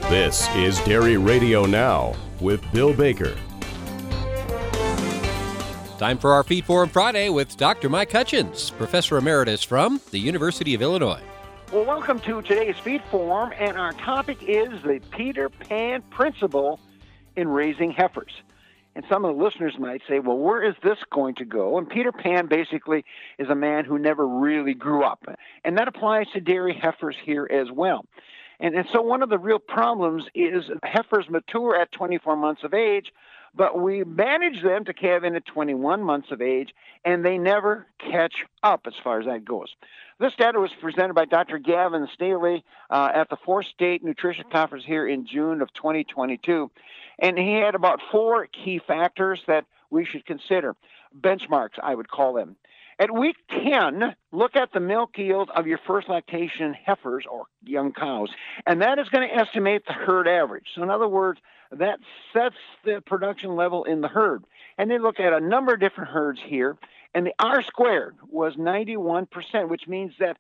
This is Dairy Radio Now with Bill Baker. Time for our Feed Forum Friday with Dr. Mike Hutchins, Professor Emeritus from the University of Illinois. Well, welcome to today's Feed Forum, and our topic is the Peter Pan principle in raising heifers. And some of the listeners might say, well, where is this going to go? And Peter Pan basically is a man who never really grew up. And that applies to dairy heifers here as well. And so one of the real problems is heifers mature at 24 months of age, but we manage them to calve in at 21 months of age, and they never catch up as far as that goes. This data was presented by Dr. Gavin Staley at the 4th State Nutrition Conference here in June of 2022. And he had about 4 key factors that we should consider. Benchmarks, I would call them. At week 10, look at the milk yield of your first lactation heifers or young cows, and that is going to estimate the herd average. So in other words, that sets the production level in the herd. And they look at a number of different herds here, and the R squared was 91%, which means that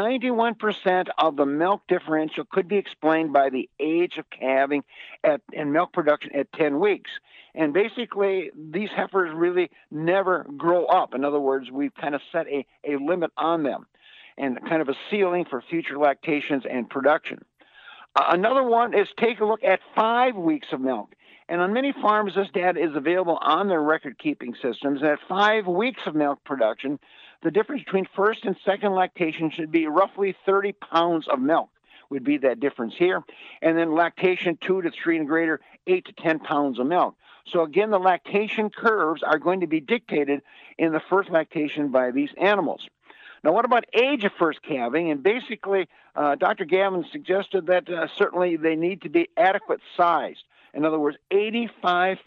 91% of the milk differential could be explained by the age of calving and milk production at 10 weeks. And basically, these heifers really never grow up. In other words, we've kind of set a limit on them and kind of a ceiling for future lactations and production. Another one is take a look at 5 weeks of milk. And on many farms, this data is available on their record-keeping systems. And at 5 weeks of milk production, the difference between first and second lactation should be roughly 30 pounds of milk would be that difference here. And then lactation 2 to 3 and greater, 8 to 10 pounds of milk. So again, the lactation curves are going to be dictated in the first lactation by these animals. Now, what about age of first calving? And basically, Dr. Gavin suggested that certainly they need to be adequate sized. In other words, 85%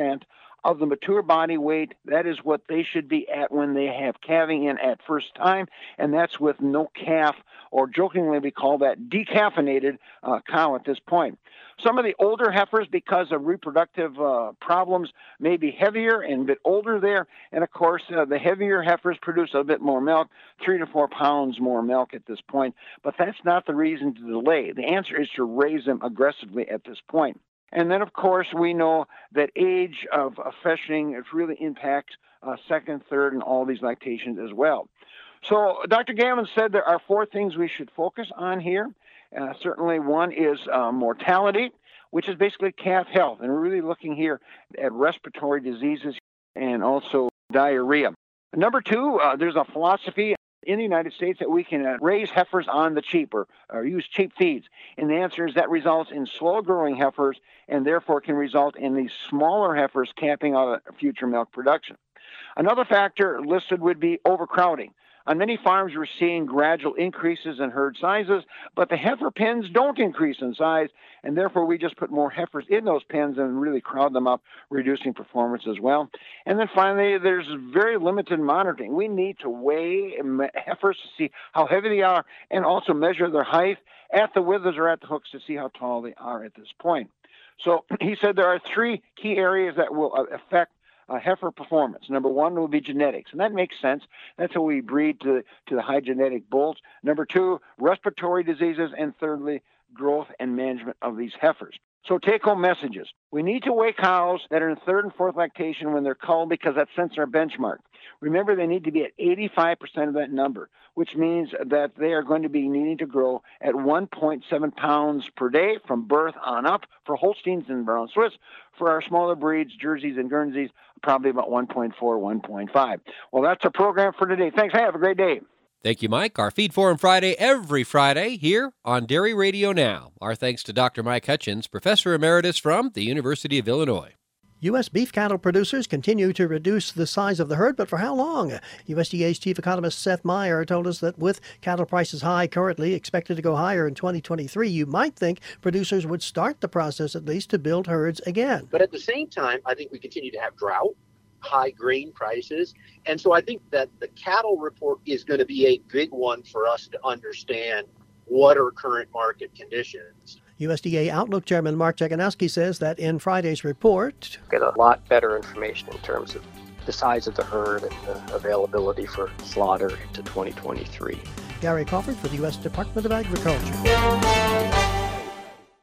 of the mature body weight, that is what they should be at when they have calving in at first time, and that's with no calf, or jokingly we call that decaffeinated cow at this point. Some of the older heifers, because of reproductive problems, may be heavier and a bit older there, and of course the heavier heifers produce a bit more milk, 3 to 4 pounds more milk at this point, but that's not the reason to delay. The answer is to raise them aggressively at this point. And then, of course, we know that age of freshening really impacts second, third, and all these lactations as well. So Dr. Gavin said there are 4 things we should focus on here. Certainly one is mortality, which is basically calf health. And we're really looking here at respiratory diseases and also diarrhea. Number 2, there's a philosophy in the United States that we can raise heifers on the cheap or use cheap feeds. And the answer is that results in slow-growing heifers and therefore can result in these smaller heifers capping out future milk production. Another factor listed would be overcrowding. On many farms, we're seeing gradual increases in herd sizes, but the heifer pens don't increase in size, and therefore we just put more heifers in those pens and really crowd them up, reducing performance as well. And then finally, there's very limited monitoring. We need to weigh heifers to see how heavy they are and also measure their height at the withers or at the hooks to see how tall they are at this point. So he said there are 3 key areas that will affect heifer performance. Number 1 will be genetics, and that makes sense. That's how we breed to the high genetic bulls. Number 2, respiratory diseases, and thirdly, growth and management of these heifers. So take-home messages. We need to weigh cows that are in 3rd and 4th lactation when they're culled because that sets our benchmark. Remember, they need to be at 85% of that number, which means that they are going to be needing to grow at 1.7 pounds per day from birth on up for Holsteins and Brown Swiss. For our smaller breeds, Jerseys and Guernseys, probably about 1.4, 1.5. Well, that's our program for today. Thanks. Hey, have a great day. Thank you, Mike. Our Feed Forum Friday every Friday here on Dairy Radio Now. Our thanks to Dr. Mike Hutchins, Professor Emeritus from the University of Illinois. U.S. beef cattle producers continue to reduce the size of the herd, but for how long? USDA's chief economist Seth Meyer told us that with cattle prices high currently, expected to go higher in 2023, you might think producers would start the process at least to build herds again. But at the same time, I think we continue to have drought, high grain prices. And so I think that the cattle report is going to be a big one for us to understand what are current market conditions. USDA Outlook Chairman Mark Jeganowski says that in Friday's report, get a lot better information in terms of the size of the herd and the availability for slaughter into 2023. Gary Crawford for the U.S. Department of Agriculture.